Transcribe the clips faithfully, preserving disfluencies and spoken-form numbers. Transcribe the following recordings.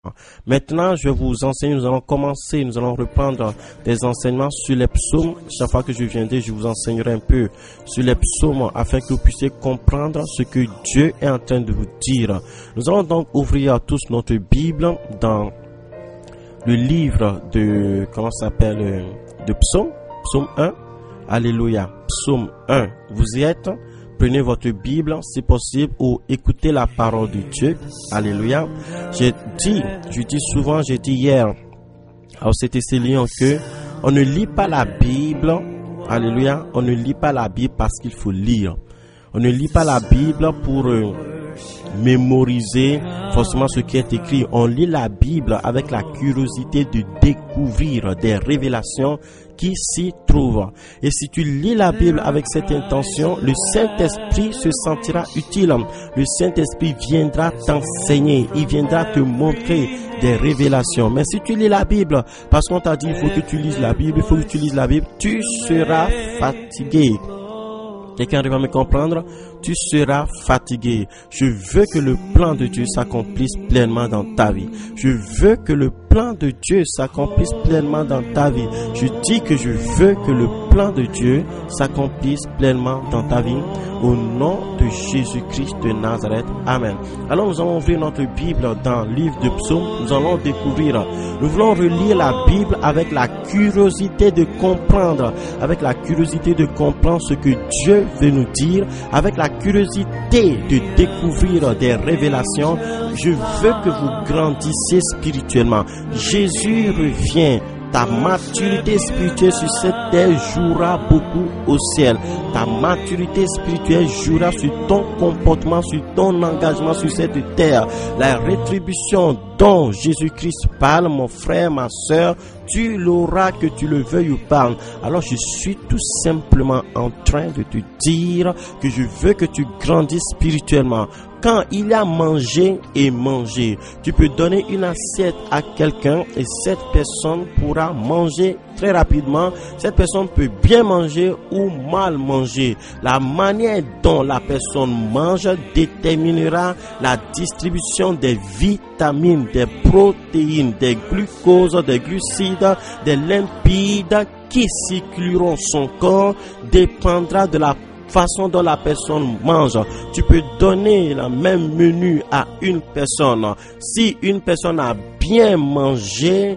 Maintenant, je vais vous enseigner, nous allons commencer, nous allons reprendre des enseignements sur les psaumes. Chaque fois que je viendrai, je vous enseignerai un peu sur les psaumes afin que vous puissiez comprendre ce que Dieu est en train de vous dire. Nous allons donc ouvrir tous notre Bible dans le livre de, comment ça s'appelle, de Psaume, Psaume un. Alléluia. Psaume un. Vous y êtes? Prenez votre Bible, si possible, ou écoutez la parole de Dieu. Alléluia. J'ai dit, je dis souvent, j'ai dit hier, alors c'était Céline, que on ne lit pas la Bible. Alléluia. On ne lit pas la Bible parce qu'il faut lire. On ne lit pas la Bible pour euh, mémoriser forcément ce qui est écrit. On lit la Bible avec la curiosité de découvrir des révélations qui s'y trouvent. Et si tu lis la Bible avec cette intention, le Saint-Esprit se sentira utile. Le Saint-Esprit viendra t'enseigner. Il viendra te montrer des révélations. Mais si tu lis la Bible parce qu'on t'a dit il faut que tu lises la Bible, il faut que tu lises la Bible, tu seras fatigué. Quelqu'un arrive à me comprendre? Tu seras fatigué. Je veux que le plan de Dieu s'accomplisse pleinement dans ta vie. Je veux que le plan de Dieu s'accomplisse pleinement dans ta vie. Je dis que je veux que le plan de Dieu s'accomplisse pleinement dans ta vie. Au nom de Jésus-Christ de Nazareth. Amen. Alors nous allons ouvrir notre Bible dans le livre de Psaumes. Nous allons découvrir. Nous voulons relire la Bible avec la curiosité de comprendre. Avec la curiosité de comprendre ce que Dieu veut nous dire. Avec la curiosité de découvrir des révélations. Je veux que vous grandissiez spirituellement. Jésus revient. Ta maturité spirituelle sur cette terre jouera beaucoup au ciel. Ta maturité spirituelle jouera sur ton comportement, sur ton engagement sur cette terre. La rétribution dont Jésus-Christ parle, mon frère, ma soeur, tu l'auras que tu le veuilles ou pas. Alors je suis tout simplement en train de te dire que je veux que tu grandisses spirituellement. Quand il y a manger et manger, tu peux donner une assiette à quelqu'un et cette personne pourra manger très rapidement. Cette personne peut bien manger ou mal manger. La manière dont la personne mange déterminera la distribution des vitamines, des protéines, des glucoses, des glucides, des lipides qui circuleront son corps, dépendra de la façon dont la personne mange. Tu peux donner le même menu à une personne. Si une personne a bien mangé,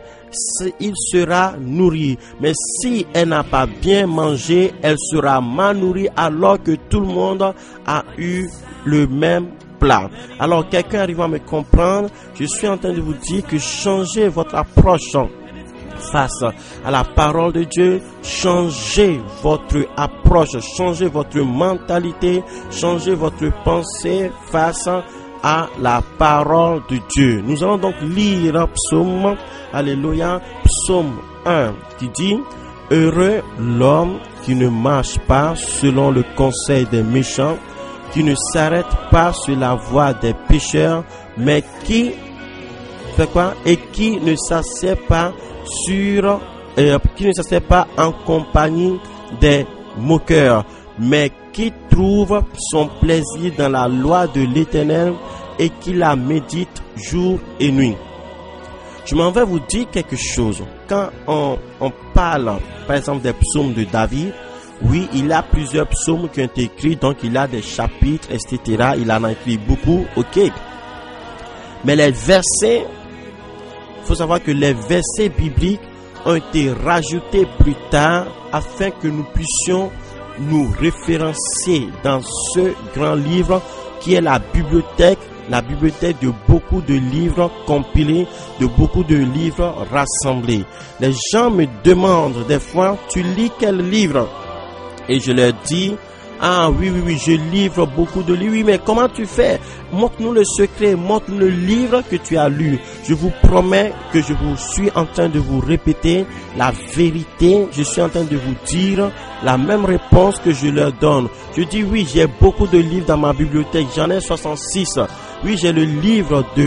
il sera nourri. Mais si elle n'a pas bien mangé, elle sera mal nourrie alors que tout le monde a eu le même plat. Alors quelqu'un arrive à me comprendre. Je suis en train de vous dire que changez votre approche face à la parole de Dieu, changez votre approche, changez votre mentalité, changez votre pensée face à la parole de Dieu. Nous allons donc lire Psaume, alléluia, Psaume un qui dit: heureux l'homme qui ne marche pas selon le conseil des méchants, qui ne s'arrête pas sur la voie des pécheurs, mais qui fait quoi? Et qui ne s'assied pas sur euh, qui ne s'assied pas en compagnie des moqueurs, mais qui trouve son plaisir dans la loi de l'Éternel et qui la médite jour et nuit. Je m'en vais vous dire quelque chose. Quand on, on parle par exemple des psaumes de David, oui, il y a plusieurs psaumes qui ont été écrits, donc il y a des chapitres, et cetera. Il en a écrit beaucoup, ok. Mais les versets, il faut savoir que les versets bibliques ont été rajoutés plus tard afin que nous puissions nous référencer dans ce grand livre qui est la bibliothèque, la bibliothèque de beaucoup de livres compilés, de beaucoup de livres rassemblés. Les gens me demandent des fois, tu lis quel livre? Et je leur dis, ah oui, oui, oui, je livre beaucoup de livres. Oui, mais comment tu fais? Montre-nous le secret, montre-nous le livre que tu as lu. Je vous promets que je vous suis en train de vous répéter la vérité. Je suis en train de vous dire la même réponse que je leur donne. Je dis oui, j'ai beaucoup de livres dans ma bibliothèque. J'en ai soixante-six. Oui, j'ai le livre de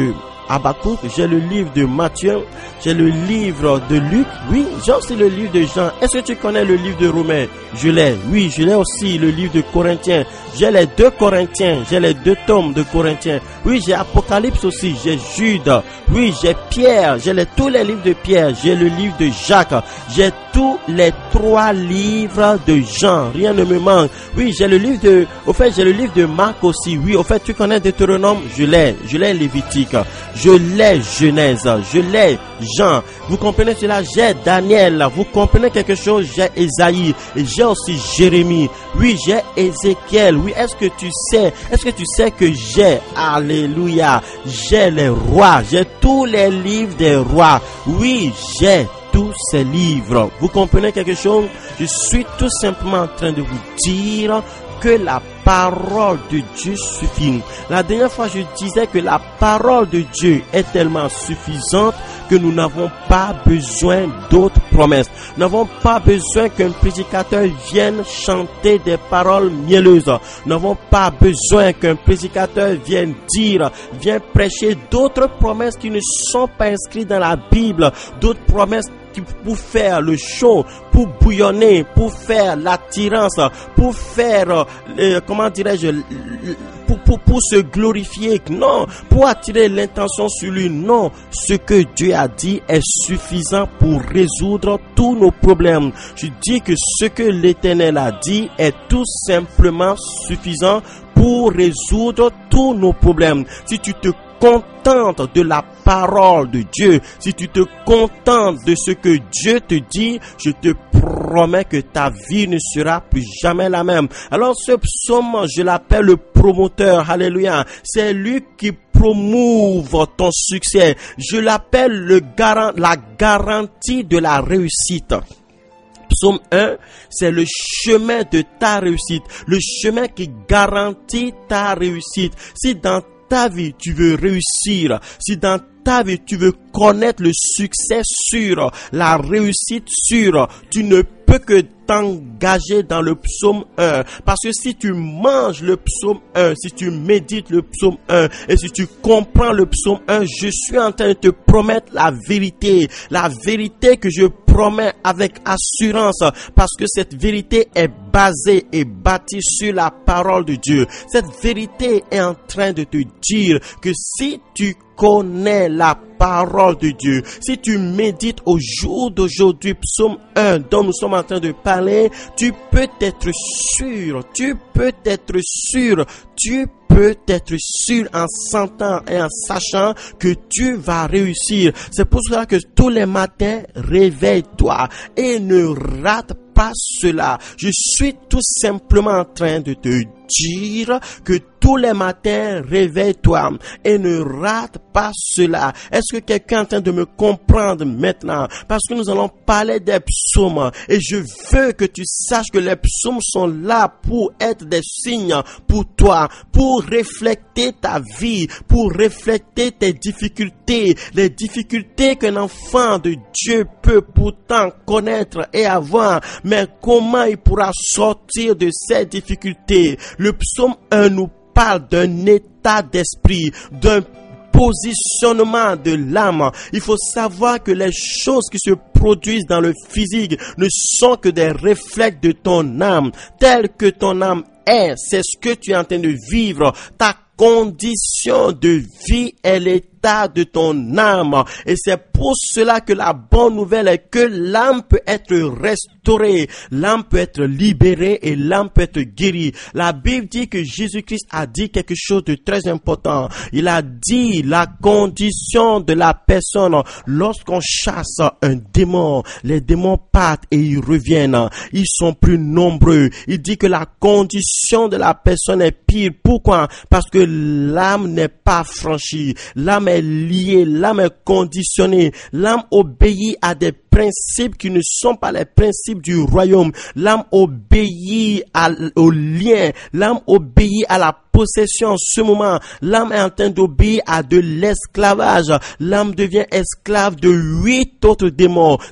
Habakkuk, j'ai le livre de Matthieu, j'ai le livre de Luc, oui, j'ai aussi le livre de Jean. Est-ce que tu connais le livre de Romains? Je l'ai, oui, je l'ai aussi, le livre de Corinthiens. J'ai les deux Corinthiens, j'ai les deux tomes de Corinthiens. Oui, j'ai Apocalypse aussi, j'ai Jude, oui, j'ai Pierre, j'ai les, tous les livres de Pierre, j'ai le livre de Jacques, j'ai tous les trois livres de Jean, rien ne me manque. Oui, j'ai le livre de, au fait, j'ai le livre de Marc aussi, oui, au fait, tu connais Deutéronome, je l'ai, je l'ai Lévitique, je l'ai Genèse, je l'ai Jean, vous comprenez cela, j'ai Daniel, vous comprenez quelque chose, j'ai Ésaïe, et j'ai aussi Jérémie, oui, j'ai Ézéchiel, oui, est-ce que tu sais, est-ce que tu sais que j'ai, alléluia, j'ai les rois, j'ai tous les livres des rois, oui, j'ai tous ces livres. Vous comprenez quelque chose? Je suis tout simplement en train de vous dire que la parole de Dieu suffit. La dernière fois, je disais que la parole de Dieu est tellement suffisante que nous n'avons pas besoin d'autres promesses. Nous n'avons pas besoin qu'un prédicateur vienne chanter des paroles mielleuses. Nous n'avons pas besoin qu'un prédicateur vienne dire, vienne prêcher d'autres promesses qui ne sont pas inscrites dans la Bible, d'autres promesses pour faire le show, pour bouillonner, pour faire l'attirance, pour faire, euh, comment dirais-je, pour, pour, pour se glorifier, non, pour attirer l'intention sur lui, non. Ce que Dieu a dit est suffisant pour résoudre tous nos problèmes. Je dis que ce que l'Éternel a dit est tout simplement suffisant pour résoudre tous nos problèmes. Si tu te contente de la parole de Dieu, si tu te contentes de ce que Dieu te dit, je te promets que ta vie ne sera plus jamais la même. Alors ce psaume, je l'appelle le promoteur, alléluia. C'est lui qui promouve ton succès. Je l'appelle le garant, la garantie de la réussite. Psaume un, c'est le chemin de ta réussite, le chemin qui garantit ta réussite. Si dans ta vie tu veux réussir, si dans ta vie tu veux connaître le succès sûr, la réussite sûre, tu ne peux que t'engager dans le psaume un. Parce que si tu manges le psaume un, si tu médites le psaume un, et si tu comprends le psaume un, je suis en train de te promettre la vérité. La vérité que je promets avec assurance, parce que cette vérité est basée et bâtie sur la parole de Dieu. Cette vérité est en train de te dire que si tu connais la parole de Dieu, si tu médites au jour d'aujourd'hui, psaume un dont nous sommes en train de parler, tu peux être sûr, tu peux être sûr, tu peux être sûr en sentant et en sachant que tu vas réussir. C'est pour cela que tous les matins, réveille-toi et ne rate pas cela. Je suis tout simplement en train de te dire que tous les matins, réveille-toi et ne rate pas cela. Est-ce que quelqu'un est en train de me comprendre maintenant? Parce que nous allons parler des psaumes et je veux que tu saches que les psaumes sont là pour être des signes pour toi, pour refléter ta vie, pour refléter tes difficultés, les difficultés qu'un enfant de Dieu peut pourtant connaître et avoir, mais comment il pourra sortir de ces difficultés? Le psaume un nous parle d'un état d'esprit, d'un positionnement de l'âme. Il faut savoir que les choses qui se produisent dans le physique ne sont que des reflets de ton âme. Tel que ton âme est, c'est ce que tu es en train de vivre. Ta condition de vie est l'état de ton âme. Et c'est pour cela que la bonne nouvelle est que l'âme peut être restaurée, l'âme peut être libérée et l'âme peut être guérie. La Bible dit que Jésus-Christ a dit quelque chose de très important. Il a dit la condition de la personne lorsqu'on chasse un démon, les démons partent et ils reviennent. Ils sont plus nombreux. Il dit que la condition de la personne est pire. Pourquoi? Parce que l'âme n'est pas franchie. L'âme est liée, l'âme est conditionnée. L'âme obéit à des principes qui ne sont pas les principes du royaume. L'âme obéit à, au lien. L'âme obéit à la possession. En ce moment, l'âme est en train d'obéir à de l'esclavage. L'âme devient esclave de huit autres démons. Sa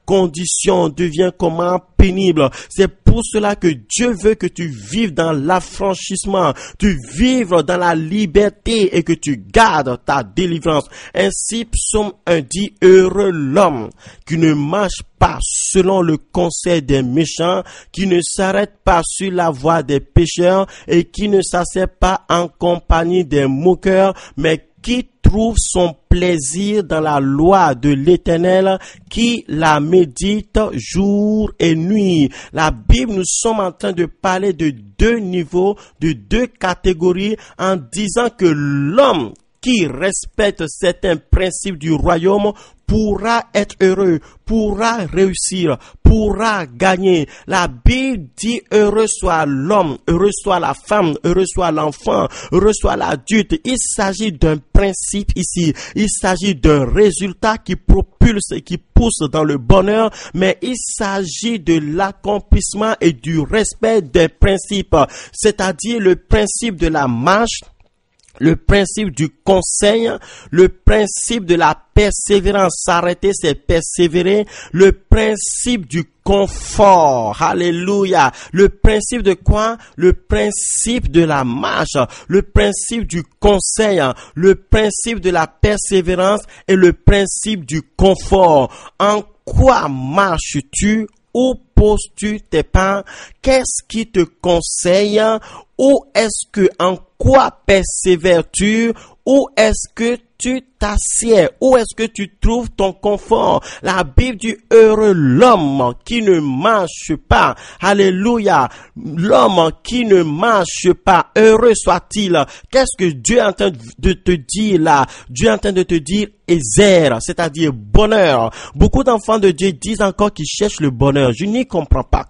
condition devient comment pénible. C'est pour cela que Dieu veut que tu vives dans l'affranchissement, tu vives dans la liberté et que tu gardes ta délivrance. Ainsi, Psaume un dit, heureux l'homme qui ne marche pas selon le conseil des méchants, qui ne s'arrête pas sur la voie des pécheurs et qui ne s'assied pas en compagnie des moqueurs, mais qui trouve son plaisir dans la loi de l'Éternel, qui la médite jour et nuit. La Bible, nous sommes en train de parler de deux niveaux, de deux catégories, en disant que l'homme qui respecte certains principes du royaume pourra être heureux, pourra réussir, pourra gagner. La Bible dit heureux soit l'homme, heureux soit la femme, heureux soit l'enfant, heureux soit l'adulte. Il s'agit d'un principe ici. Il s'agit d'un résultat qui propulse et qui pousse dans le bonheur, mais il s'agit de l'accomplissement et du respect des principes, c'est-à-dire le principe de la marche, le principe du conseil, le principe de la persévérance. S'arrêter, c'est persévérer. Le principe du confort. Alléluia. Le principe de quoi? Le principe de la marche. Le principe du conseil. Le principe de la persévérance et le principe du confort. En quoi marches-tu? Où poses-tu tes pas? Qu'est-ce qui te conseille? Où est-ce que, en quoi persévères-tu? Où est-ce que tu t'assieds? Où est-ce que tu trouves ton confort? La Bible dit heureux l'homme qui ne marche pas. Alléluia. L'homme qui ne marche pas. Heureux soit-il. Qu'est-ce que Dieu est en train de te dire là? Dieu est en train de te dire Ezer, c'est-à-dire bonheur. Beaucoup d'enfants de Dieu disent encore qu'ils cherchent le bonheur. Je n'y comprends pas.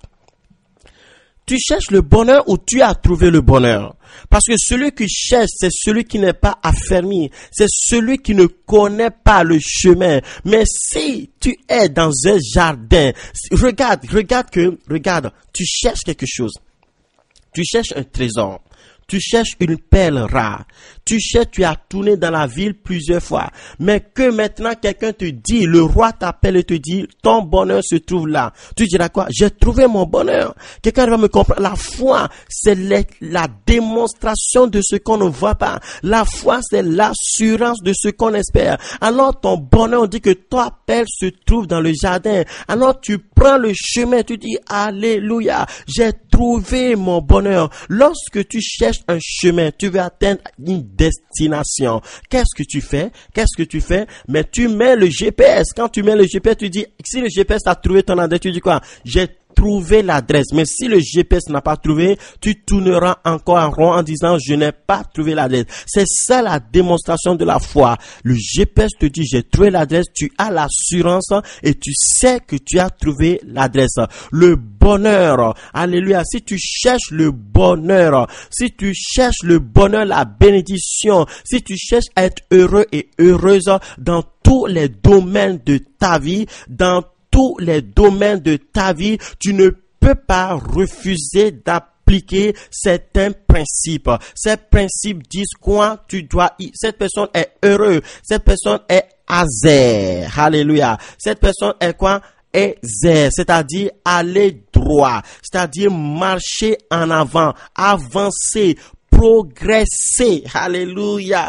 Tu cherches le bonheur ou tu as trouvé le bonheur? Parce que celui qui cherche, c'est celui qui n'est pas affermi. C'est celui qui ne connaît pas le chemin. Mais si tu es dans un jardin, regarde, regarde que, regarde, tu cherches quelque chose. Tu cherches un trésor. Tu cherches une perle rare. Tu cherches, tu as tourné dans la ville plusieurs fois. Mais que maintenant quelqu'un te dit, le roi t'appelle et te dit, ton bonheur se trouve là. Tu diras quoi? J'ai trouvé mon bonheur. Quelqu'un va me comprendre. La foi, c'est la démonstration de ce qu'on ne voit pas. La foi, c'est l'assurance de ce qu'on espère. Alors ton bonheur, on dit que ton perle se trouve dans le jardin. Alors tu prends le chemin, tu dis, alléluia, j'ai trouvé mon bonheur. Lorsque tu cherches un chemin, tu veux atteindre une destination. Qu'est-ce que tu fais? Qu'est-ce que tu fais? Mais tu mets le G P S. Quand tu mets le G P S, tu dis, si le G P S a trouvé ton adresse, tu dis quoi? J'ai trouvé l'adresse. Mais si le G P S n'a pas trouvé, tu tourneras encore en rond en disant, je n'ai pas trouvé l'adresse. C'est ça la démonstration de la foi. Le G P S te dit, j'ai trouvé l'adresse, tu as l'assurance et tu sais que tu as trouvé l'adresse. Le bonheur, alléluia, si tu cherches le bonheur, si tu cherches le bonheur, la bénédiction, si tu cherches à être heureux et heureuse dans tous les domaines de ta vie, dans tous les domaines de ta vie, tu ne peux pas refuser d'appliquer certains principes. Ces principes disent quoi? Tu dois y... Cette personne est heureuse. Cette personne est azer. Alléluia. Cette personne est quoi? Ezer, c'est-à-dire aller droit, c'est-à-dire marcher en avant, avancer, progresser. Alléluia.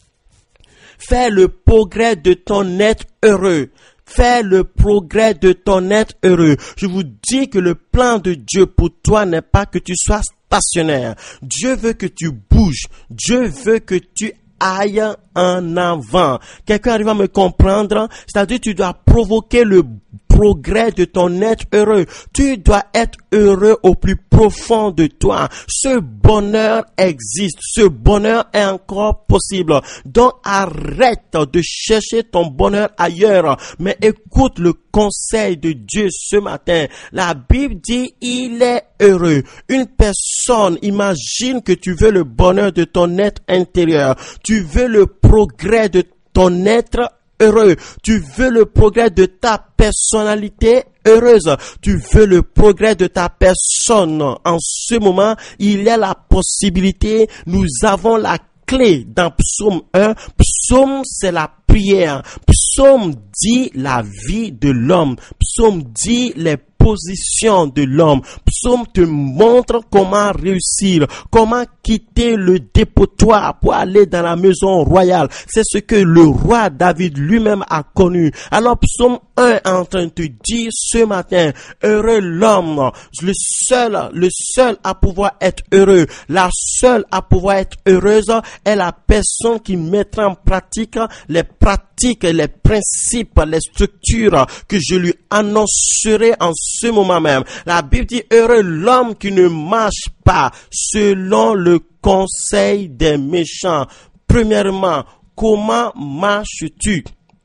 Fais le progrès de ton être heureux. Fais le progrès de ton être heureux. Je vous dis que le plan de Dieu pour toi n'est pas que tu sois stationnaire. Dieu veut que tu bouges. Dieu veut que tu ailles en avant. Quelqu'un arrive à me comprendre? C'est-à-dire tu dois provoquer le progrès de ton être heureux. Tu dois être heureux au plus profond de toi. Ce bonheur existe. Ce bonheur est encore possible. Donc arrête de chercher ton bonheur ailleurs. Mais écoute le conseil de Dieu ce matin. La Bible dit, il est heureux. Une personne, imagine que tu veux le bonheur de ton être intérieur. Tu veux le progrès de ton être heureux. Tu veux le progrès de ta personnalité heureuse. Tu veux le progrès de ta personne. En ce moment, il y a la possibilité. Nous avons la clé dans Psaume un. Psaume, c'est la prière. Psaume dit la vie de l'homme. psaume dit les positions de l'homme. Psaume te montre comment réussir, comment quitter le dépotoir pour aller dans la maison royale. C'est ce que le roi David lui-même a connu. Alors psaume un est en train de te dire ce matin, heureux l'homme, le seul, le seul à pouvoir être heureux, la seule à pouvoir être heureuse est la personne qui mettra en pratique les pratiques, les principes, les structures que je lui annoncerai en ce moment même. La Bible dit, heureux l'homme qui ne marche pas selon le conseil des méchants. Premièrement, comment marches-tu?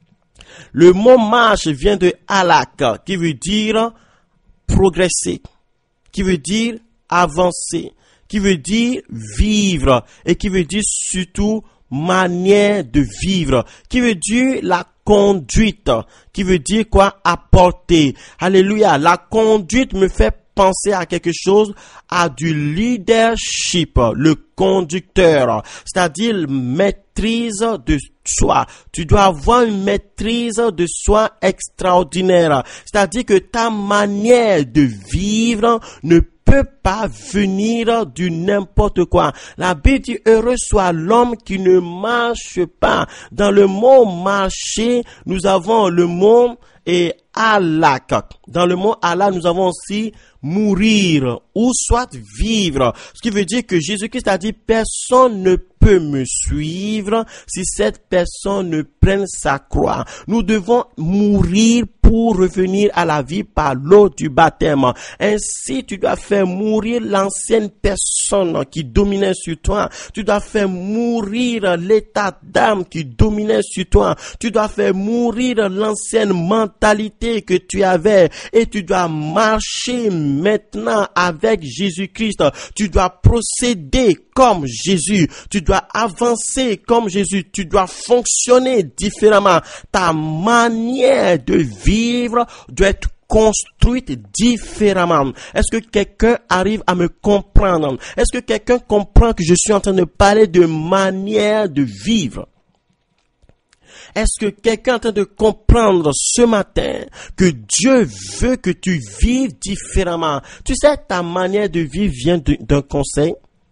Le mot marche vient de halak, qui veut dire progresser, qui veut dire avancer, qui veut dire vivre et qui veut dire surtout manière de vivre, qui veut dire la conduite, qui veut dire quoi? Apporter. Alléluia. La conduite me fait penser à quelque chose, à du leadership, le conducteur, c'est-à-dire maîtrise de soi. Tu dois avoir une maîtrise de soi extraordinaire, c'est-à-dire que ta manière de vivre ne peut pas venir du n'importe quoi. La Bible dit, heureux soit l'homme qui ne marche pas. Dans le mot marcher, nous avons le mot et halak. Dans le mot halak, nous avons aussi mourir ou soit vivre. Ce qui veut dire que Jésus-Christ a dit, personne ne peut me suivre si cette personne ne prenne sa croix. Nous devons mourir pour revenir à la vie par l'eau du baptême. Ainsi, tu dois faire mourir l'ancienne personne qui dominait sur toi. Tu dois faire mourir l'état d'âme qui dominait sur toi. Tu dois faire mourir l'ancienne mentalité que tu avais et tu dois marcher maintenant avec Jésus-Christ. Tu dois procéder comme Jésus. Tu dois avancer comme Jésus. Tu dois fonctionner différemment. Ta manière de vivre doit être construite différemment. Est-ce que quelqu'un arrive à me comprendre? Est-ce que quelqu'un comprend que je suis en train de parler de manière de vivre? Est-ce que quelqu'un est en train de comprendre ce matin que Dieu veut que tu vives différemment? Tu sais, ta manière de vivre vient d'un conseil.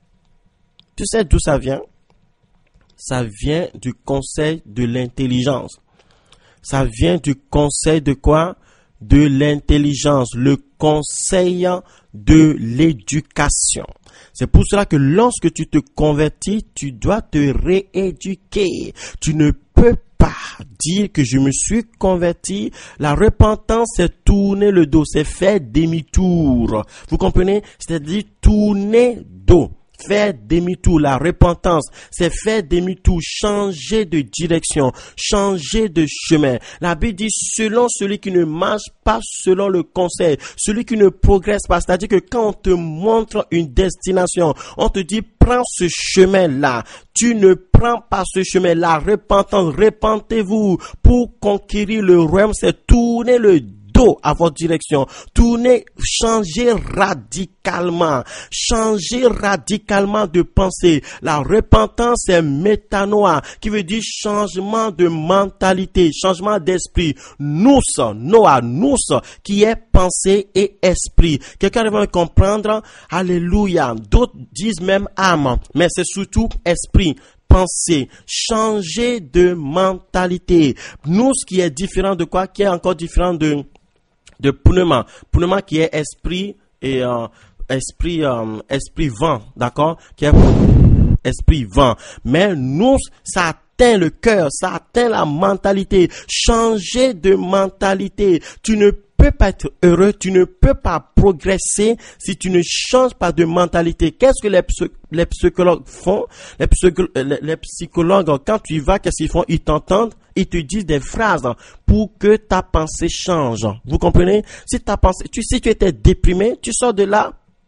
Tu sais d'où ça vient? Ça vient du conseil de l'intelligence. Ça vient du conseil de quoi? De l'intelligence, le conseil de l'éducation. C'est pour cela que lorsque tu te convertis, tu dois te rééduquer. Tu ne peux pas dire que je me suis converti. La repentance, c'est tourner le dos, c'est faire demi-tour. Vous comprenez? C'est-à-dire tourner dos. Faire demi-tour, la repentance, c'est faire demi-tour, changer de direction, changer de chemin. La Bible dit, selon celui qui ne marche pas selon le conseil, celui qui ne progresse pas, c'est-à-dire que quand on te montre une destination, on te dit, prends ce chemin-là. Tu ne prends pas ce chemin-là. Repentance, repentez-vous pour conquérir le royaume, c'est tourner le dos à votre direction. Tournez, changez radicalement. Changez radicalement de pensée. La repentance est métanoïa, qui veut dire changement de mentalité, changement d'esprit. Nous, noa, nous, qui est pensée et esprit. Quelqu'un va comprendre? Alléluia. D'autres disent même âme, mais c'est surtout esprit. Penser, changer de mentalité. Nous, ce qui est différent de quoi? Qui est encore différent de de pneuma, pneuma qui est esprit et euh, esprit euh, esprit vent, d'accord, qui est esprit vent. Mais nous, ça atteint le cœur, ça atteint la mentalité. Changer de mentalité. Tu ne peux pas être heureux, tu ne peux pas progresser si tu ne changes pas de mentalité. Qu'est-ce que les, psy- les psychologues font? Les, psycho- les, les psychologues, quand tu y vas, qu'est-ce qu'ils font? Ils t'entendent, ils te disent des phrases pour que ta pensée change. Vous comprenez? Si ta pensée, tu, si tu étais déprimé, tu sors de là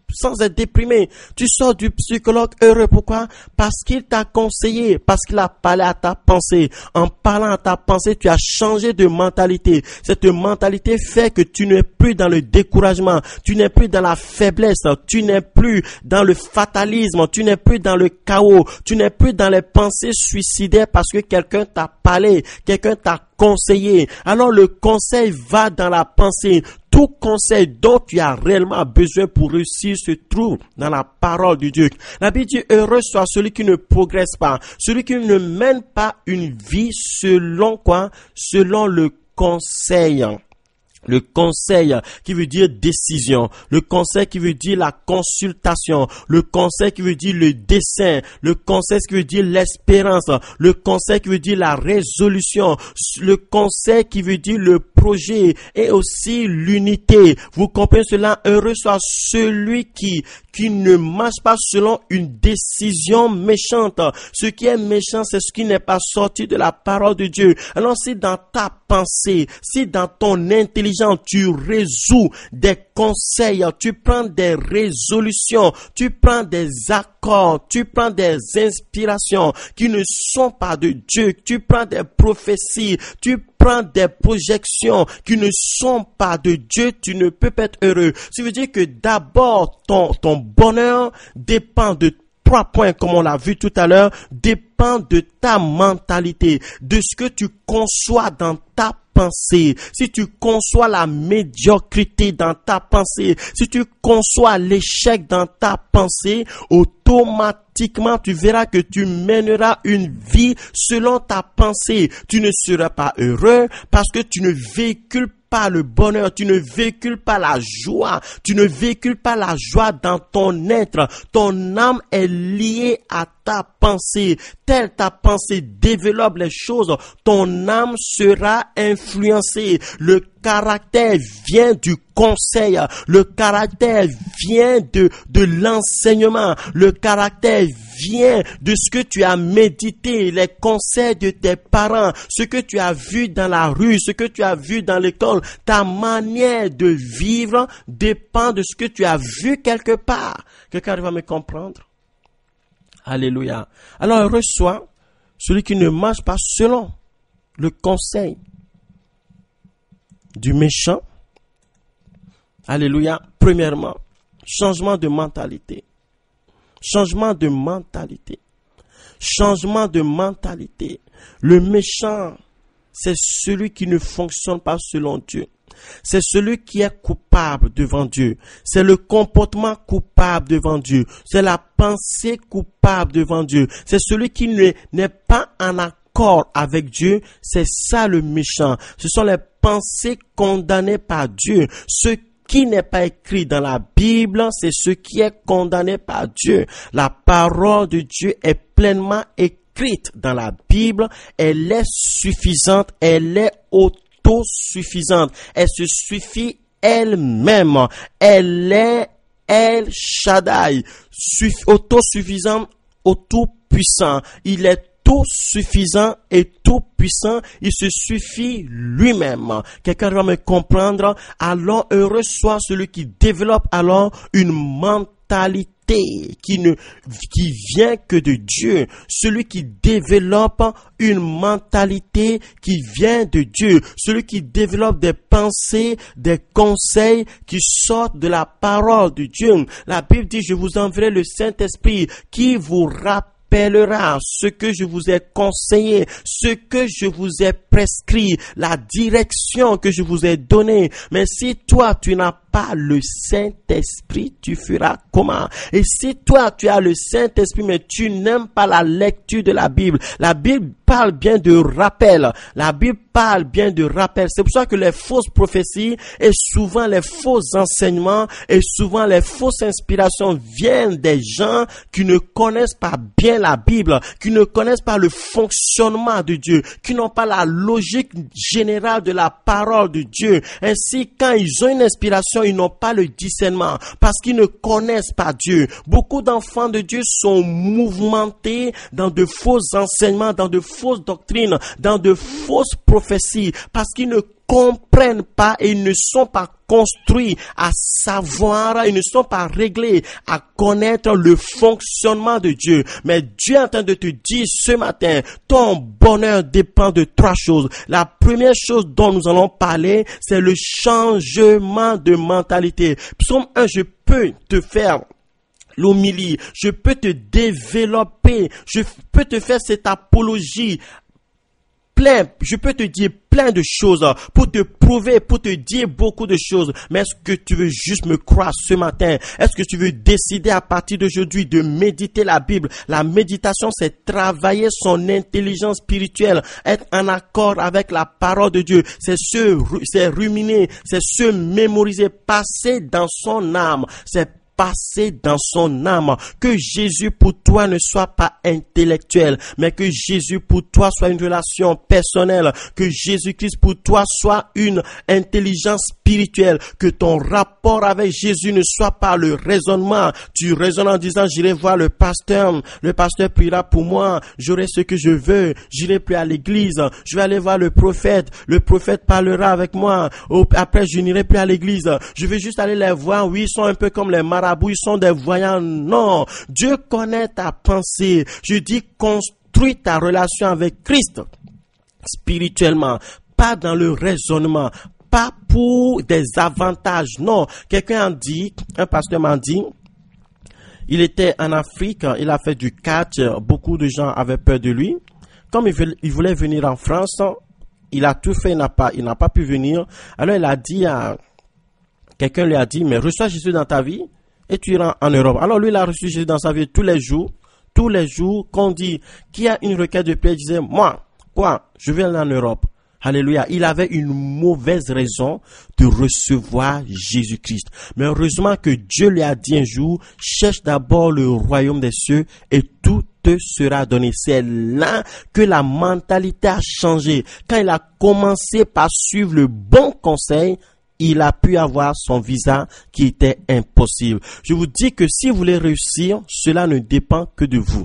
sans être déprimé. Tu sors du psychologue heureux. Pourquoi? Parce qu'il t'a conseillé, parce qu'il a parlé à ta pensée. En parlant à ta pensée, tu as changé de mentalité. Cette mentalité fait que tu n'es plus dans le découragement, tu n'es plus dans la faiblesse, tu n'es plus dans le fatalisme, tu n'es plus dans le chaos, tu n'es plus dans les pensées suicidaires parce que quelqu'un t'a parlé, quelqu'un t'a conseillé. Alors le conseil va dans la pensée. Tout conseil dont tu as réellement besoin pour réussir se trouve dans la parole de Dieu. La Bible dit, heureux soit celui qui ne progresse pas, celui qui ne mène pas une vie selon quoi? Selon le conseil. Le conseil qui veut dire décision, le conseil qui veut dire la consultation, le conseil qui veut dire le dessein, le conseil qui veut dire l'espérance, le conseil qui veut dire la résolution, le conseil qui veut dire le projet et aussi l'unité. Vous comprenez cela? Heureux soit celui qui qui ne marche pas selon une décision méchante. Ce qui est méchant, c'est ce qui n'est pas sorti de la parole de Dieu. Alors si dans ta pensée, si dans ton intelligence, tu résous des conseils, tu prends des résolutions, tu prends des accords, tu prends des inspirations qui ne sont pas de Dieu, tu prends des prophéties, tu prends des projections qui ne sont pas de Dieu, tu ne peux pas être heureux. Ça veut dire que d'abord, ton, ton bonheur dépend de trois points, comme on l'a vu tout à l'heure, dépend de ta mentalité, de ce que tu conçois dans ta pensée. Si tu conçois la médiocrité dans ta pensée, si tu conçois l'échec dans ta pensée, automatiquement tu verras que tu mèneras une vie selon ta pensée. Tu ne seras pas heureux parce que tu ne véhicules pas le bonheur, tu ne véhicules pas la joie, tu ne véhicules pas la joie dans ton être. Ton âme est liée à ta pensée. Telle ta pensée développe les choses, ton âme sera influencée. Le caractère vient du conseil, le caractère vient de, de l'enseignement, le caractère vient de ce que tu as médité, les conseils de tes parents, ce que tu as vu dans la rue, ce que tu as vu dans l'école. Ta manière de vivre dépend de ce que tu as vu quelque part. Quelqu'un va me comprendre? Alléluia. Alors reçois celui qui ne marche pas selon le conseil du méchant. Alléluia. Premièrement, changement de mentalité. Changement de mentalité. Changement de mentalité. Le méchant, c'est celui qui ne fonctionne pas selon Dieu. C'est celui qui est coupable devant Dieu. C'est le comportement coupable devant Dieu. C'est la pensée coupable devant Dieu. C'est celui qui ne, n'est pas en accord avec Dieu. C'est ça le méchant. Ce sont les pensées condamnées par Dieu. Ce qui n'est pas écrit dans la Bible, c'est ce qui est condamné par Dieu. La parole de Dieu est pleinement écrite dans la Bible. Elle est suffisante. Elle est autosuffisante. Elle se suffit elle-même. Elle est El Shaddai, autosuffisant, autopuissant. Il est tout suffisant et tout puissant, il se suffit lui-même. Quelqu'un va me comprendre? Alors heureux soit celui qui développe alors une mentalité qui ne qui vient que de Dieu, celui qui développe une mentalité qui vient de Dieu, celui qui développe des pensées, des conseils qui sortent de la parole de Dieu. La Bible dit, je vous enverrai le Saint-Esprit qui vous rappellera ce que je vous ai conseillé, ce que je vous ai prescrit, la direction que je vous ai donnée. Mais si toi, tu n'as pas le Saint-Esprit, tu feras comment? Et si toi, tu as le Saint-Esprit, mais tu n'aimes pas la lecture de la Bible, la Bible parle bien de rappel. La Bible parle bien de rappel. C'est pour ça que les fausses prophéties et souvent les faux enseignements et souvent les fausses inspirations viennent des gens qui ne connaissent pas bien la Bible, qui ne connaissent pas le fonctionnement de Dieu, qui n'ont pas la logique générale de la parole de Dieu. Ainsi, quand ils ont une inspiration, ils n'ont pas le discernement parce qu'ils ne connaissent pas Dieu. Beaucoup d'enfants de Dieu sont mouvementés dans de faux enseignements, dans de fausses doctrines, dans de fausses prophéties parce qu'ils ne comprennent pas et ils ne sont pas construits à savoir, ils ne sont pas réglés à connaître le fonctionnement de Dieu. Mais Dieu est en train de te dire ce matin, ton bonheur dépend de trois choses. La première chose dont nous allons parler, c'est le changement de mentalité. Psaume un, je peux te faire l'homilie, je peux te développer, je peux te faire cette apologie. Plein, je peux te dire plein de choses pour te prouver, pour te dire beaucoup de choses. Mais est-ce que tu veux juste me croire ce matin? Est-ce que tu veux décider à partir d'aujourd'hui de méditer la Bible? La méditation, c'est travailler son intelligence spirituelle, être en accord avec la parole de Dieu. C'est se, c'est ruminer, c'est se mémoriser, passer dans son âme. C'est passer dans son âme, que Jésus pour toi ne soit pas intellectuel, mais que Jésus pour toi soit une relation personnelle, que Jésus-Christ pour toi soit une intelligence spirituelle, que ton rapport avec Jésus ne soit pas le raisonnement. Tu raisonnes en disant, j'irai voir le pasteur, le pasteur priera pour moi, j'aurai ce que je veux, j'irai plus à l'église, je vais aller voir le prophète, le prophète parlera avec moi, après je n'irai plus à l'église, je vais juste aller les voir, oui, ils sont un peu comme les marabouts, ils sont des voyants. Non, Dieu connaît ta pensée. Je dis, construis ta relation avec Christ spirituellement, pas dans le raisonnement, pas pour des avantages. Non, quelqu'un a dit, un pasteur m'a dit, il était en Afrique, il a fait du catch, beaucoup de gens avaient peur de lui. Comme il voulait venir en France, il a tout fait, il n'a pas, il n'a pas pu venir. Alors il a dit à, quelqu'un lui a dit, mais reçois Jésus dans ta vie et tu iras en Europe. Alors lui, il a reçu Jésus dans sa vie tous les jours. Tous les jours, qu'on dit, qui a une requête de prière, il disait, moi, quoi, je vais aller en Europe. Alléluia. Il avait une mauvaise raison de recevoir Jésus-Christ. Mais heureusement que Dieu lui a dit un jour, cherche d'abord le royaume des cieux et tout te sera donné. C'est là que la mentalité a changé. Quand il a commencé par suivre le bon conseil, il a pu avoir son visa qui était impossible. Je vous dis que si vous voulez réussir, cela ne dépend que de vous.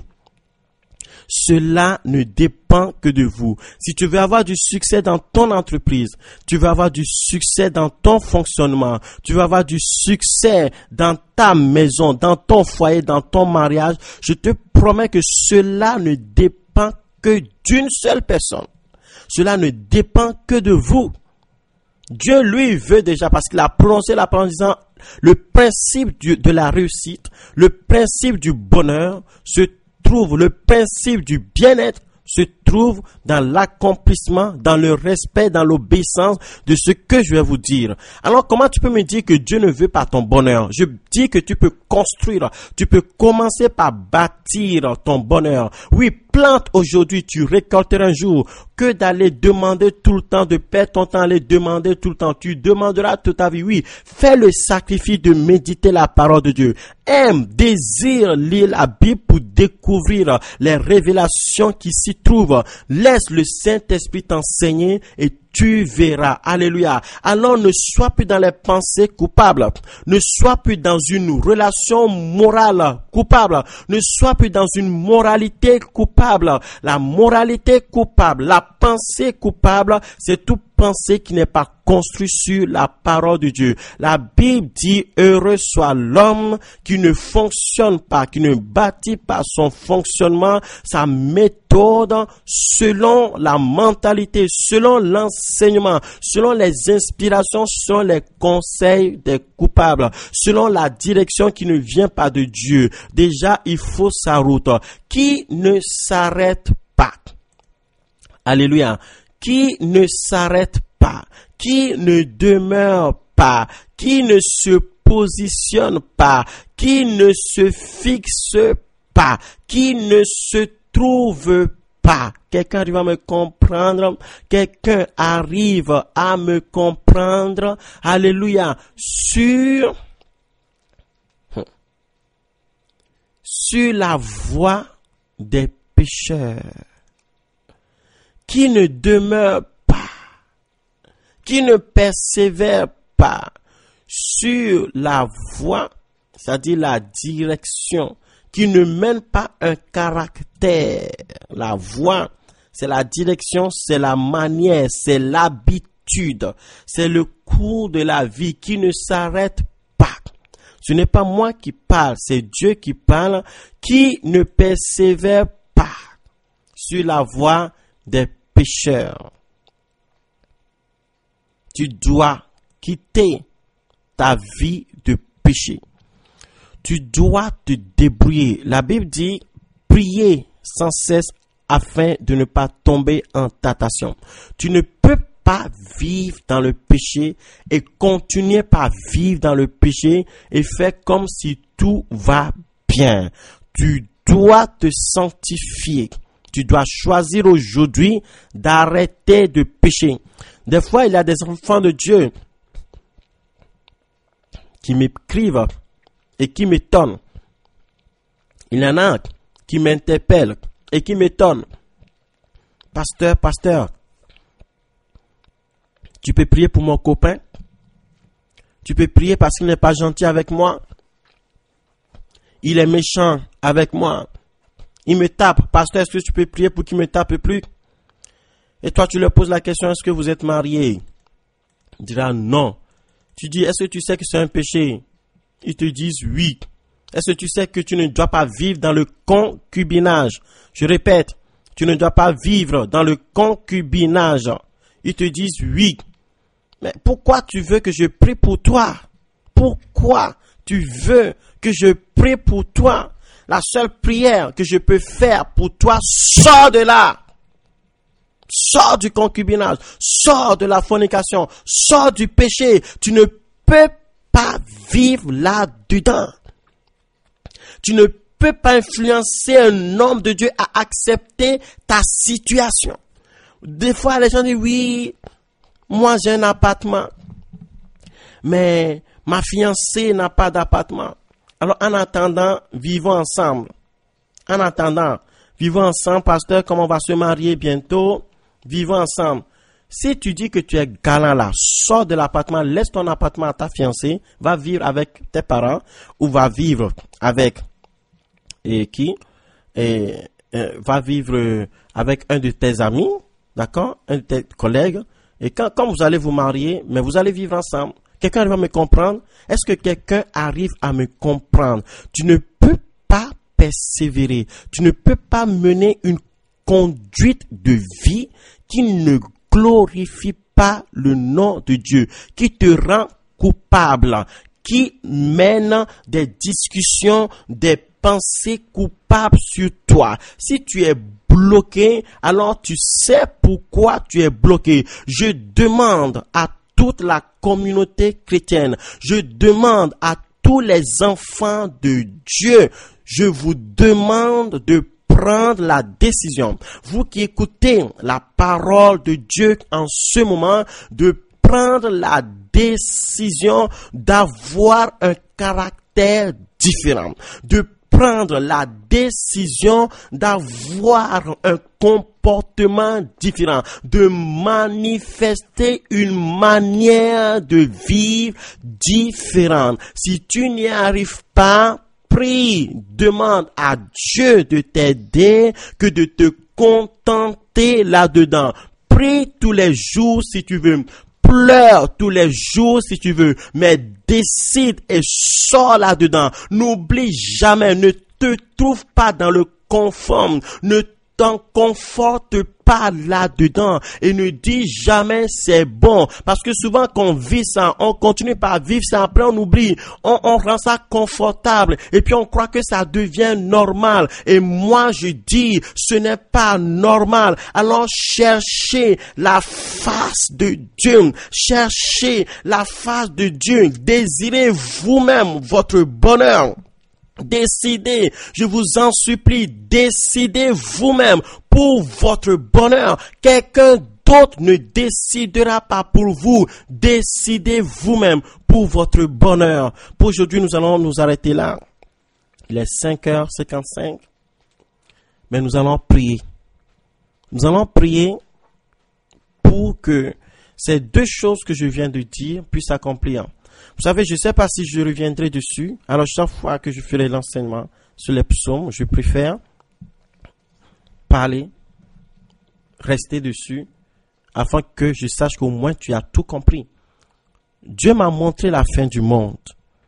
Cela ne dépend que de vous. Si tu veux avoir du succès dans ton entreprise, tu veux avoir du succès dans ton fonctionnement, tu veux avoir du succès dans ta maison, dans ton foyer, dans ton mariage, je te promets que cela ne dépend que d'une seule personne. Cela ne dépend que de vous. Dieu, lui, veut déjà, parce qu'il a prononcé la parole en disant, le principe du, de la réussite, le principe du bonheur se trouve, le principe du bien-être se trouve dans l'accomplissement, dans le respect, dans l'obéissance de ce que je vais vous dire. Alors, comment tu peux me dire que Dieu ne veut pas ton bonheur? Je dis que tu peux construire, tu peux commencer par bâtir ton bonheur. Oui, plante aujourd'hui, tu récolteras un jour. Que d'aller demander tout le temps, de perdre ton temps, aller demander tout le temps. Tu demanderas toute ta vie. Oui, fais le sacrifice de méditer la parole de Dieu. Aime, désire lire la Bible pour découvrir les révélations qui s'y trouvent. Laisse le Saint-Esprit t'enseigner et tu verras. Alléluia. Alors ne sois plus dans les pensées coupables. Ne sois plus dans une relation morale coupable. Ne sois plus dans une moralité coupable. La moralité coupable, la pensée coupable, c'est toute pensée qui n'est pas construite sur la parole de Dieu. La Bible dit, heureux soit l'homme qui ne fonctionne pas, qui ne bâtit pas son fonctionnement, sa méthode selon la mentalité, selon l'enseignement, selon les inspirations, selon les conseils des coupables, selon la direction qui ne vient pas de Dieu. Déjà, il faut sa route. Qui ne s'arrête pas. Alléluia. Qui ne s'arrête pas, qui ne demeure pas, qui ne se positionne pas, qui ne se fixe pas, qui ne se trouve pas. Quelqu'un arrive à me comprendre, quelqu'un arrive à me comprendre, alléluia, sur, sur la voie des pécheurs. Qui ne demeure pas, qui ne persévère pas sur la voie, c'est-à-dire la direction, qui ne mène pas un caractère. La voie, c'est la direction, c'est la manière, c'est l'habitude étude. C'est le cours de la vie qui ne s'arrête pas. Ce n'est pas moi qui parle, c'est Dieu qui parle, qui ne persévère pas sur la voie des pécheurs. Tu dois quitter ta vie de péché. Tu dois te débrouiller. La Bible dit, priez sans cesse afin de ne pas tomber en tentation. Tu ne peux pas vivre dans le péché et continuer par vivre dans le péché et faire comme si tout va bien. Tu dois te sanctifier. Tu dois choisir aujourd'hui d'arrêter de pécher. Des fois, il y a des enfants de Dieu qui m'écrivent et qui m'étonnent. Il y en a qui m'interpellent et qui m'étonnent. Pasteur, pasteur, tu peux prier pour mon copain? Tu peux prier parce qu'il n'est pas gentil avec moi? Il est méchant avec moi. Il me tape. Pasteur, est-ce que tu peux prier pour qu'il me tape plus? Et toi, tu leur poses la question, est-ce que vous êtes marié? Il dira non. Tu dis, est-ce que tu sais que c'est un péché? Ils te disent oui. Est-ce que tu sais que tu ne dois pas vivre dans le concubinage? Je répète, tu ne dois pas vivre dans le concubinage. Ils te disent oui. Mais pourquoi tu veux que je prie pour toi? Pourquoi tu veux que je prie pour toi? La seule prière que je peux faire pour toi, sors de là. Sors du concubinage. Sors de la fornication. Sors du péché. Tu ne peux pas vivre là-dedans. Tu ne peux pas influencer un homme de Dieu à accepter ta situation. Des fois, les gens disent, oui, moi j'ai un appartement, mais ma fiancée n'a pas d'appartement. Alors, en attendant, vivons ensemble. En attendant, vivons ensemble, pasteur, comme on va se marier bientôt, vivons ensemble. Si tu dis que tu es galant là, sors de l'appartement, laisse ton appartement à ta fiancée, va vivre avec tes parents ou va vivre avec et qui et, et va vivre avec un de tes amis, d'accord, un de tes collègues. Et quand, quand vous allez vous marier, mais vous allez vivre ensemble. Quelqu'un arrive à me comprendre? Est-ce que quelqu'un arrive à me comprendre? Tu ne peux pas persévérer. Tu ne peux pas mener une conduite de vie qui ne glorifie pas le nom de Dieu, qui te rend coupable, qui mène des discussions, des pensées coupables sur toi. Si tu es bloqué, alors tu sais pourquoi tu es bloqué. Je demande à toute la communauté chrétienne, je demande à tous les enfants de Dieu, je vous demande de prendre la décision, vous qui écoutez la parole de Dieu en ce moment, de prendre la décision d'avoir un caractère différent, de prendre la décision d'avoir un comportement différent, de manifester une manière de vivre différente. Si tu n'y arrives pas, prie, demande à Dieu de t'aider que de te contenter là-dedans. Prie tous les jours si tu veux. Pleure tous les jours si tu veux, mais décide et sors là-dedans. N'oublie jamais, ne te trouve pas dans le confort, ne t'en conforte pas là-dedans et ne dis jamais c'est bon. Parce que souvent qu'on vit ça, on continue par vivre ça, après on oublie, on, on rend ça confortable et puis on croit que ça devient normal. Et moi je dis, ce n'est pas normal. Alors cherchez la face de Dieu, cherchez la face de Dieu, désirez vous-même votre bonheur. Décidez, je vous en supplie, décidez vous-même pour votre bonheur. Quelqu'un d'autre ne décidera pas pour vous. Décidez vous-même pour votre bonheur. Pour aujourd'hui, nous allons nous arrêter là. Il est cinq heures cinquante-cinq. Mais nous allons prier. Nous allons prier pour que ces deux choses que je viens de dire puissent s'accomplir. Vous savez, je ne sais pas si je reviendrai dessus. Alors, chaque fois que je ferai l'enseignement sur les psaumes, je préfère parler, rester dessus, afin que je sache qu'au moins tu as tout compris. Dieu m'a montré la fin du monde.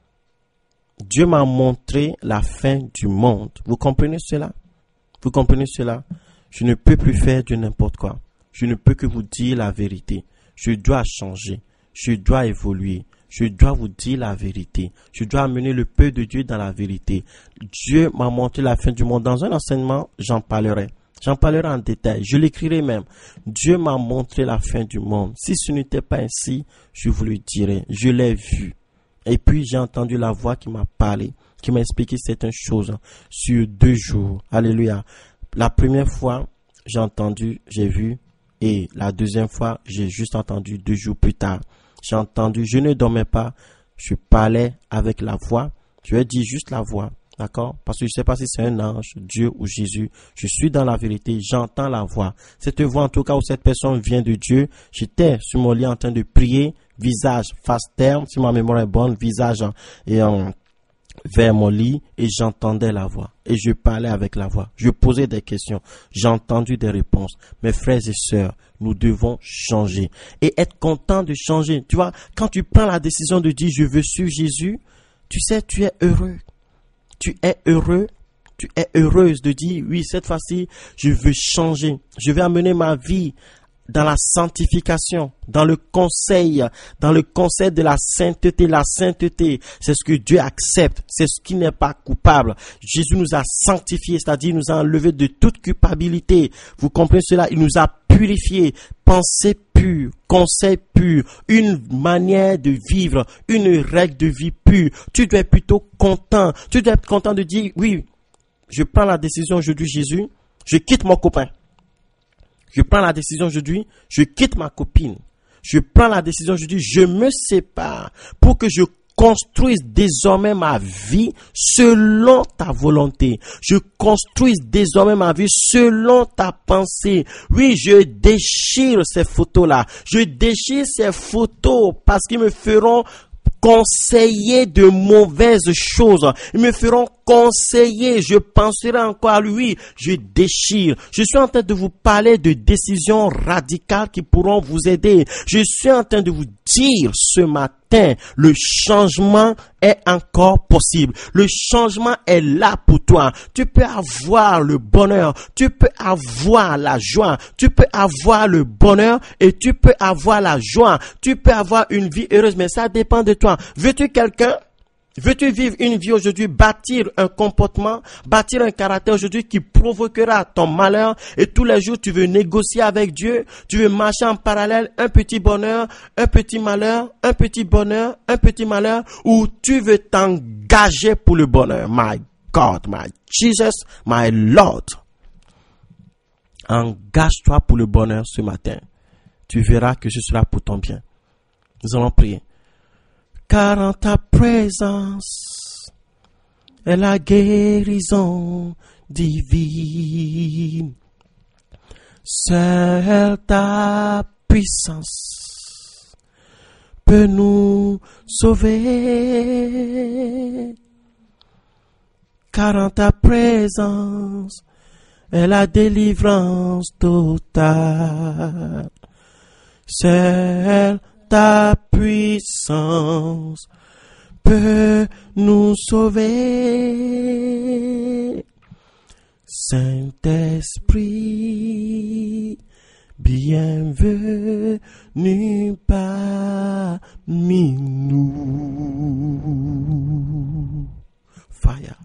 Dieu m'a montré la fin du monde. Vous comprenez cela? Vous comprenez cela? Je ne peux plus faire de n'importe quoi. Je ne peux que vous dire la vérité. Je dois changer. Je dois évoluer. Je dois vous dire la vérité. Je dois amener le peuple de Dieu dans la vérité. Dieu m'a montré la fin du monde. Dans un enseignement, j'en parlerai. J'en parlerai en détail. Je l'écrirai même. Dieu m'a montré la fin du monde. Si ce n'était pas ainsi, je vous le dirais. Je l'ai vu. Et puis, j'ai entendu la voix qui m'a parlé, qui m'a expliqué certaines choses sur deux jours. Alléluia. La première fois, j'ai entendu, j'ai vu. Et la deuxième fois, j'ai juste entendu deux jours plus tard. J'ai entendu, je ne dormais pas. Je parlais avec la voix. Je vais dire juste la voix. D'accord? Parce que je ne sais pas si c'est un ange, Dieu ou Jésus. Je suis dans la vérité, j'entends la voix. Cette voix, en tout cas, où cette personne vient de Dieu. J'étais sur mon lit en train de prier, visage face terre, si ma mémoire est bonne, visage et en vers mon lit, et j'entendais la voix. Et je parlais avec la voix. Je posais des questions. J'ai entendu des réponses. Mes frères et sœurs, nous devons changer. Et être content de changer. Tu vois, quand tu prends la décision de dire je veux suivre Jésus, tu sais, tu es heureux. Tu es heureux, tu es heureuse de dire, oui, cette fois-ci, je veux changer. Je vais amener ma vie dans la sanctification, dans le conseil, dans le conseil de la sainteté. La sainteté, c'est ce que Dieu accepte, c'est ce qui n'est pas coupable. Jésus nous a sanctifiés, c'est-à-dire nous a enlevés de toute culpabilité. Vous comprenez cela? Il nous a purifiés. Pensée pure, conseil pur, une manière de vivre, une règle de vie pure. Tu dois être plutôt content. Tu dois être content de dire, oui, je prends la décision aujourd'hui, Jésus, je quitte mon copain. Je prends la décision aujourd'hui, je quitte ma copine. Je prends la décision aujourd'hui, je me sépare pour que je construise désormais ma vie selon ta volonté. Je construise désormais ma vie selon ta pensée. Oui, je déchire ces photos-là. Je déchire ces photos parce qu'ils me feront conseiller de mauvaises choses. Ils me feront conseiller. Je penserai encore à lui. Je déchire. Je suis en train de vous parler de décisions radicales qui pourront vous aider. Je suis en train de vous dire ce matin, le changement est encore possible. Le changement est là pour toi. Tu peux avoir le bonheur. Tu peux avoir la joie. Tu peux avoir le bonheur et tu peux avoir la joie. Tu peux avoir une vie heureuse, mais ça dépend de toi. Veux-tu quelqu'un? Veux-tu vivre une vie aujourd'hui, bâtir un comportement, bâtir un caractère aujourd'hui qui provoquera ton malheur et tous les jours tu veux négocier avec Dieu, tu veux marcher en parallèle, un petit bonheur, un petit malheur, un petit bonheur, un petit malheur, ou tu veux t'engager pour le bonheur. My God, my Jesus, my Lord. Engage-toi pour le bonheur ce matin. Tu verras que ce sera pour ton bien. Nous allons prier. Car en ta présence est la guérison divine. Seule ta puissance peut nous sauver. Car en ta présence est la délivrance totale. Seule ta puissance peut nous sauver. Saint-Esprit, bienvenue parmi nous. Fire.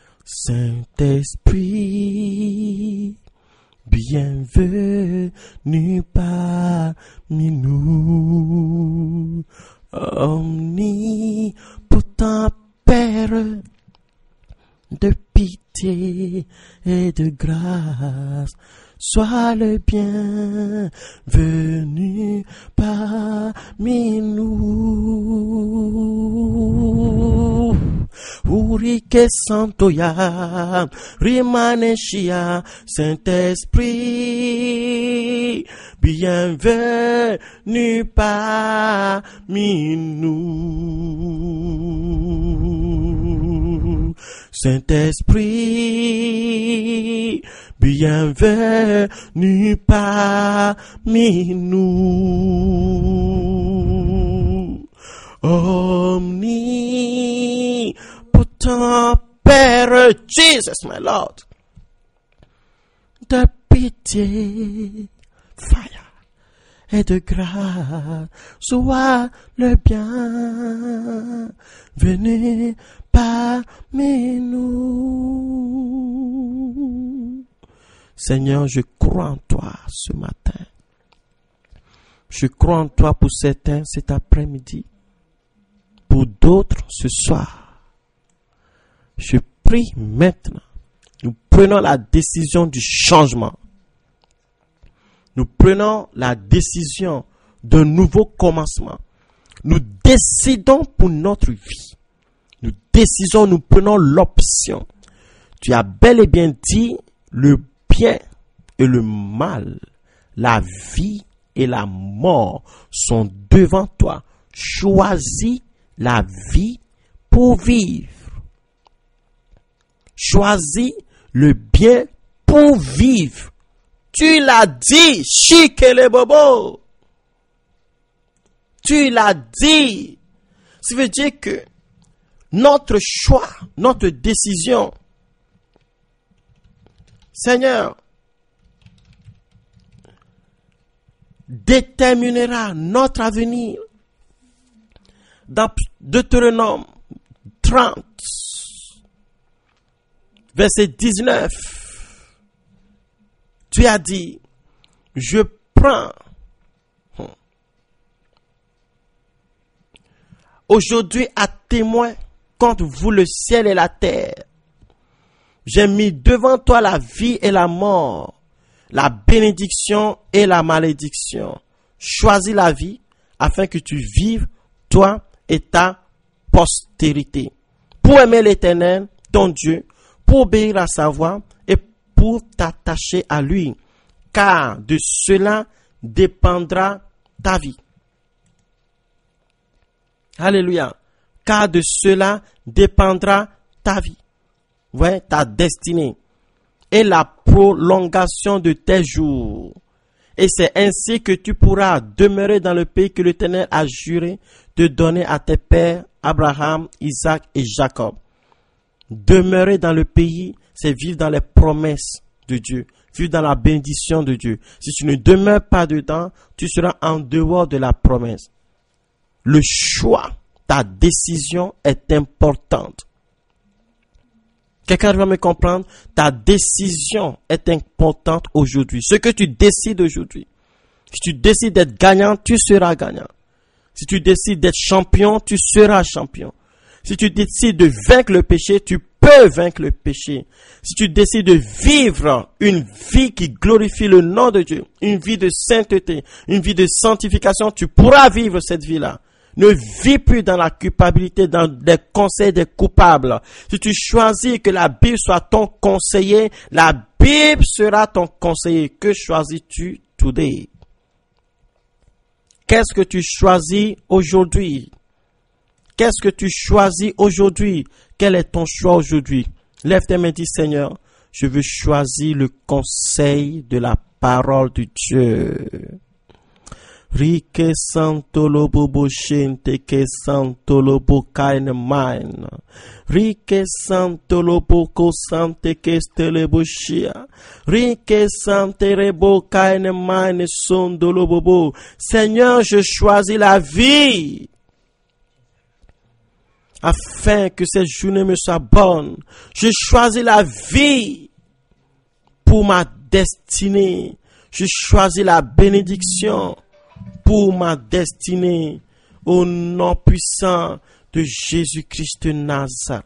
Saint-Esprit, bienvenue parmi nous. Omnipotent Père de pitié et de grâce, sois le bienvenu parmi nous. Urike Santoya, Rimaneshia, Saint-Esprit, bienvenue parmi nous. Saint-Esprit, bienvenue parmi nous. Omnipotent Père, Jesus, my Lord, de pitié, fire, et de grâce, sois le bien, venez parmi nous. Seigneur, je crois en toi ce matin. Je crois en toi pour certains cet après-midi, pour d'autres ce soir. Je prie maintenant. Nous prenons la décision du changement. Nous prenons la décision d'un nouveau commencement. Nous décidons pour notre vie. Nous décidons, nous prenons l'option. Tu as bel et bien dit le bien et le mal, la vie et la mort sont devant toi. Choisis la vie pour vivre. Choisis le bien pour vivre. Tu l'as dit, Chikele Bobo. Tu l'as dit. Ça veut dire que notre choix, notre décision, Seigneur, déterminera notre avenir. Dans Deutéronome trente, verset dix-neuf, tu as dit, je prends aujourd'hui à témoin contre vous le ciel et la terre. J'ai mis devant toi la vie et la mort, la bénédiction et la malédiction. Choisis la vie afin que tu vives, toi et ta postérité. Pour aimer l'Éternel, ton Dieu, pour obéir à sa voix et pour t'attacher à lui, car de cela dépendra ta vie. Alléluia. Car de cela dépendra ta vie. Ouais, ta destinée. Et la prolongation de tes jours. Et c'est ainsi que tu pourras demeurer dans le pays que l'Éternel a juré de donner à tes pères, Abraham, Isaac et Jacob. Demeurer dans le pays, c'est vivre dans les promesses de Dieu, vivre dans la bénédiction de Dieu. Si tu ne demeures pas dedans, tu seras en dehors de la promesse. Le choix, ta décision est importante. Quelqu'un va me comprendre? Ta décision est importante aujourd'hui. Ce que tu décides aujourd'hui. Si tu décides d'être gagnant, tu seras gagnant. Si tu décides d'être champion, tu seras champion. Si tu décides de vaincre le péché, tu peux vaincre le péché. Si tu décides de vivre une vie qui glorifie le nom de Dieu, une vie de sainteté, une vie de sanctification, tu pourras vivre cette vie-là. Ne vis plus dans la culpabilité, dans les conseils des coupables. Si tu choisis que la Bible soit ton conseiller, la Bible sera ton conseiller. Que choisis-tu today? Qu'est-ce que tu choisis aujourd'hui? Qu'est-ce que tu choisis aujourd'hui? Quel est ton choix aujourd'hui? Lève tes mains et dis, Seigneur, je veux choisir le conseil de la parole de Dieu. Rike santolo bobo shente ke santolo bokaine mine. Rike santolo boko sante ke stele boshia. Rike santere bokaine mine sondolo bobo. Seigneur, je choisis la vie. Afin que cette journée me soit bonne. Je choisis la vie pour ma destinée. Je choisis la bénédiction pour ma destinée, au nom puissant de Jésus-Christ de Nazareth.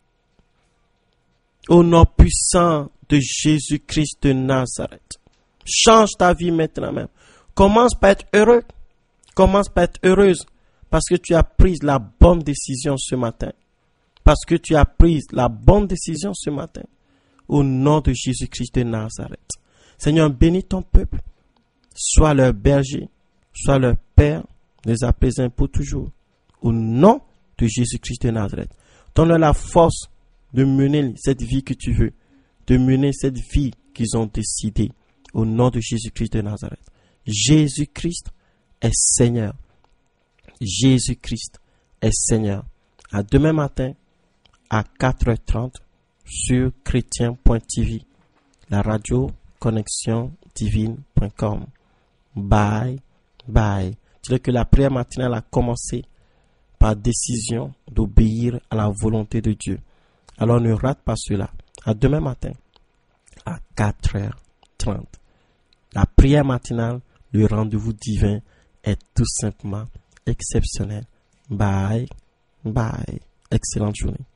Au nom puissant de Jésus-Christ de Nazareth. Change ta vie maintenant même. Commence par être heureux. Commence par être heureuse parce que tu as pris la bonne décision ce matin. Parce que tu as pris la bonne décision ce matin. Au nom de Jésus-Christ de Nazareth. Seigneur, bénis ton peuple. Sois leur berger. Sois leur Père, les apaisants pour toujours. Au nom de Jésus-Christ de Nazareth. Donne-leur la force de mener cette vie que tu veux. De mener cette vie qu'ils ont décidé au nom de Jésus-Christ de Nazareth. Jésus-Christ est Seigneur. Jésus-Christ est Seigneur. À demain matin à quatre heures trente sur chrétien point t v, la radio connexion divine point com. Bye, bye. Dis-le que la prière matinale a commencé par décision d'obéir à la volonté de Dieu. Alors ne rate pas cela. À demain matin à quatre heures trente. La prière matinale, le rendez-vous divin est tout simplement exceptionnel. Bye, bye. Excellente journée.